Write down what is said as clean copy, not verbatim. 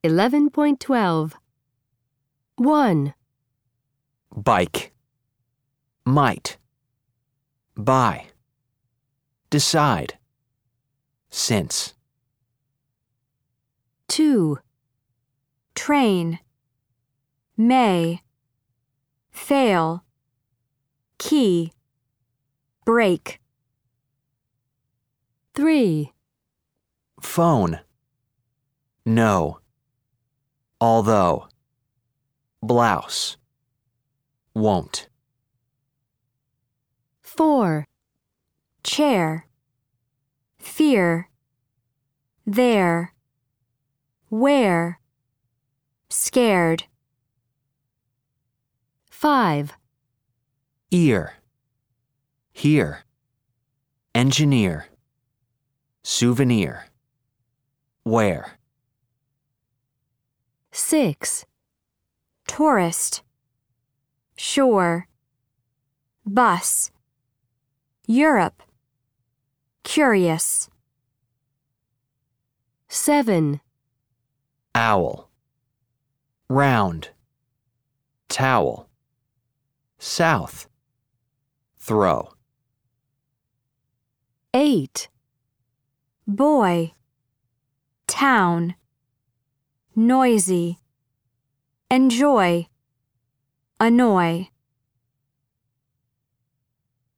11.12. 1, Bike. Might. Buy. Decide. Since. 2, train, may, fail, key, break. 3, Phone. No. Although. Blouse. Won't. 4, chair, fear, there, where, scared. 5, Ear. Here. Engineer. Souvenir. Where. 6, tourist, shore, bus, Europe, curious. 7, Owl. Round. Towel. South. Throw. 8, boy, town, noisy, enjoy, annoy.